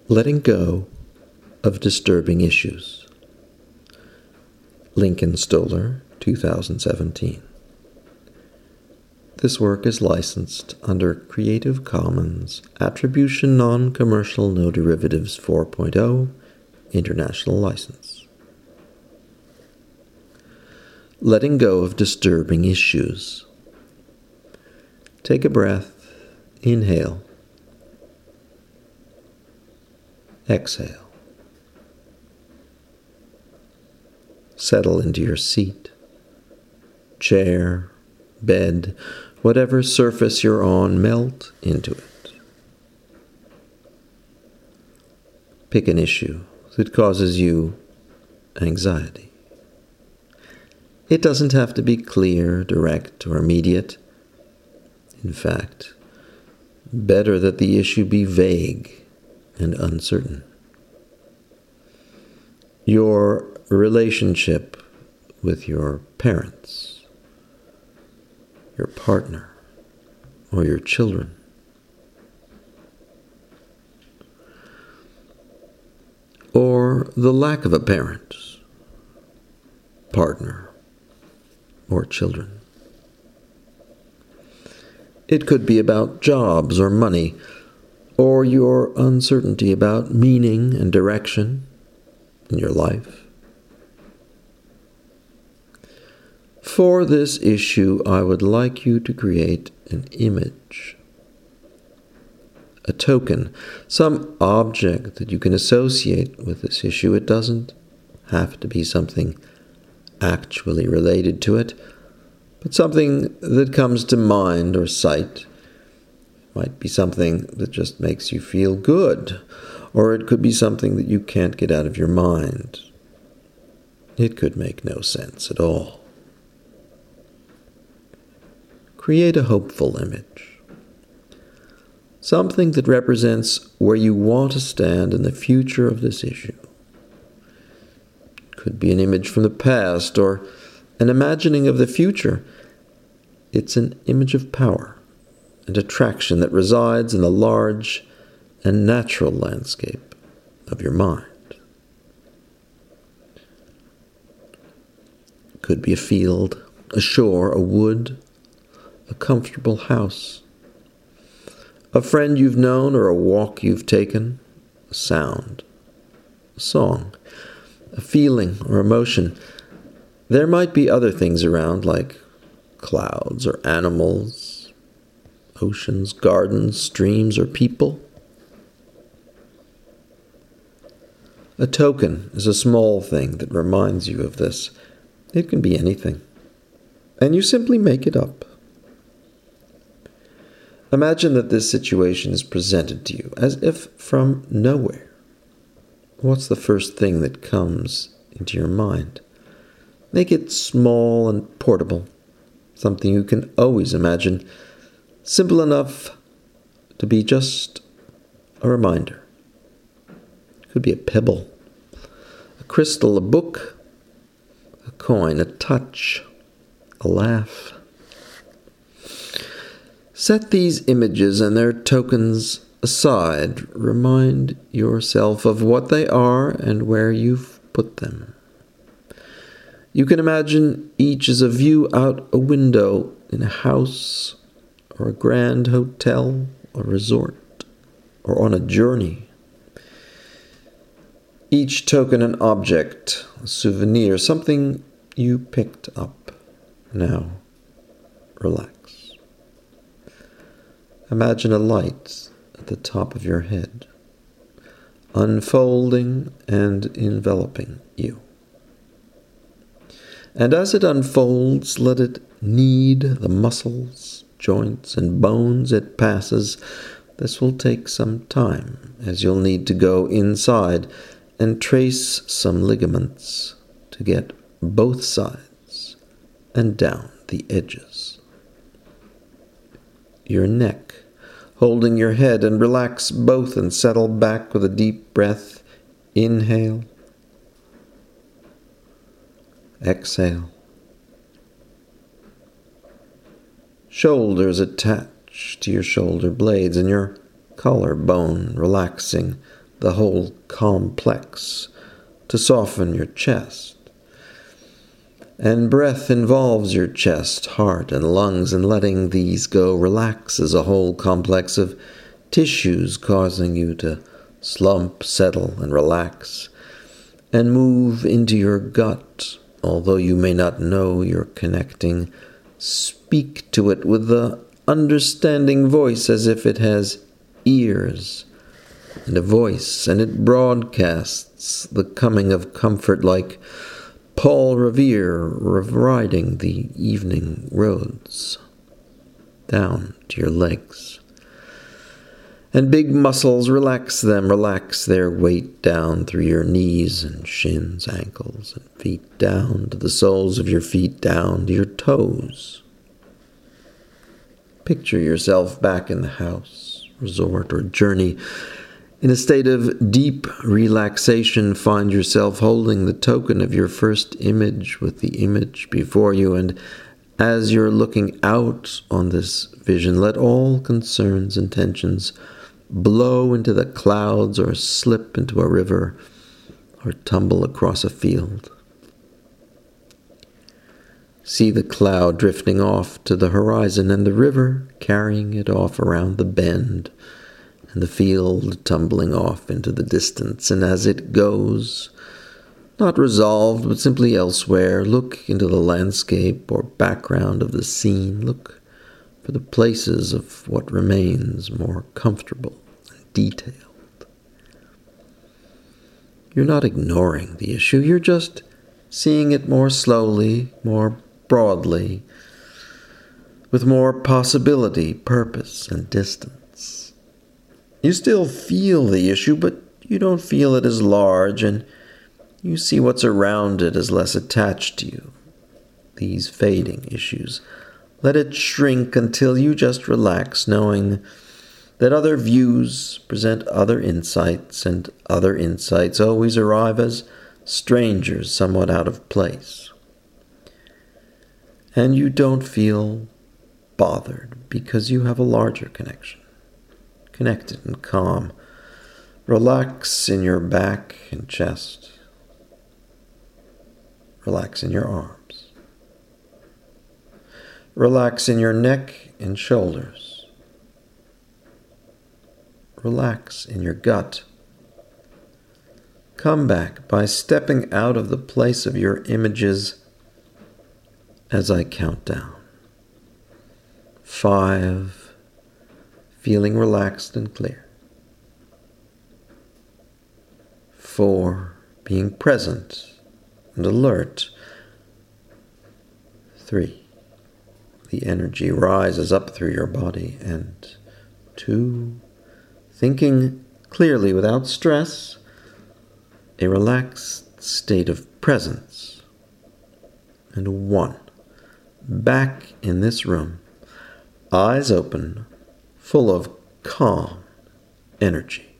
Letting Go of Disturbing Issues. Lincoln Stoller, 2017. This work is licensed under Creative Commons Attribution Non-Commercial No Derivatives 4.0 International License. Letting Go of Disturbing Issues. Take a breath. Inhale. Exhale. Settle into your seat, chair, bed, whatever surface you're on, melt into it. Pick an issue that causes you anxiety. It doesn't have to be clear, direct, or immediate. In fact, better that the issue be vague and uncertain. Your relationship with your parents, your partner, or your children. Or the lack of a parent, partner, or children. It could be about jobs or money, or your uncertainty about meaning and direction in your life. For this issue, I would like you to create an image, a token, some object that you can associate with this issue. It doesn't have to be something actually related to it, but something that comes to mind or sight. Might be something that just makes you feel good, or it could be something that you can't get out of your mind. It could make no sense at all. Create a hopeful image. Something that represents where you want to stand in the future of this issue. It could be an image from the past or an imagining of the future. It's an image of power and attraction that resides in the large and natural landscape of your mind. It could be a field, a shore, a wood, a comfortable house, a friend you've known or a walk you've taken, a sound, a song, a feeling or emotion. There might be other things around like clouds or animals, oceans, gardens, streams, or people. A token is a small thing that reminds you of this. It can be anything, and you simply make it up. Imagine that this situation is presented to you as if from nowhere. What's the first thing that comes into your mind? Make it small and portable, something you can always imagine, simple enough to be just a reminder. It could be a pebble, a crystal, a book, a coin, a touch, a laugh. Set these images and their tokens aside. Remind yourself of what they are and where you've put them. You can imagine each as a view out a window in a house, or a grand hotel, or resort, or on a journey. Each token an object, a souvenir, something you picked up. Now, relax. Imagine a light at the top of your head, unfolding and enveloping you. And as it unfolds, let it knead the muscles, joints, and bones it passes. This will take some time, as you'll need to go inside and trace some ligaments to get both sides and down the edges. Your neck, holding your head, and relax both and settle back with a deep breath. Inhale. Exhale. Shoulders attached to your shoulder blades and your collarbone, relaxing the whole complex to soften your chest. And breath involves your chest, heart, and lungs, and letting these go relaxes a whole complex of tissues, causing you to slump, settle, and relax, and move into your gut. Although you may not know you're connecting, speak to it with the understanding voice as if it has ears and a voice, and it broadcasts the coming of comfort like Paul Revere riding the evening roads down to your legs. And big muscles, relax them, relax their weight down through your knees and shins, ankles, and feet, down to the soles of your feet, down to your toes. Picture yourself back in the house, resort, or journey. In a state of deep relaxation, find yourself holding the token of your first image with the image before you, and as you're looking out on this vision, let all concerns and tensions blow into the clouds or slip into a river or tumble across a field. See the cloud drifting off to the horizon and the river carrying it off around the bend, and the field tumbling off into the distance. And as it goes, not resolved, but simply elsewhere, look into the landscape or background of the scene. Look for the places of what remains more comfortable and detailed. You're not ignoring the issue, you're just seeing it more slowly, more broadly, with more possibility, purpose, and distance. You still feel the issue, but you don't feel it as large, and you see what's around it as less attached to you. These fading issues. Let it shrink until you just relax, knowing that other views present other insights, and other insights always arrive as strangers somewhat out of place. And you don't feel bothered because you have a larger connection, connected and calm. Relax in your back and chest. Relax in your arms. Relax in your neck and shoulders. Relax in your gut. Come back by stepping out of the place of your images as I count down. 5, feeling relaxed and clear. 4, being present and alert. 3, the energy rises up through your body. And 2, thinking clearly without stress, a relaxed state of presence. And 1, back in this room, eyes open, full of calm energy.